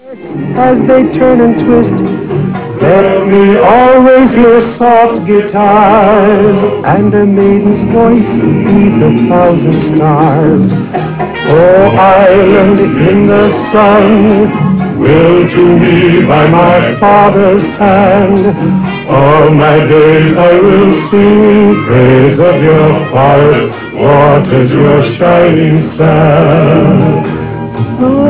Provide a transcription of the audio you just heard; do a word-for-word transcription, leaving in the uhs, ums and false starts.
as they turn and twist. Let me always hear soft guitars and a maiden's voice beneath a thousand stars. Oh, island in the sun, willed to me by my father's hand, all my days I will sing praise of your forest waters, your shining sand.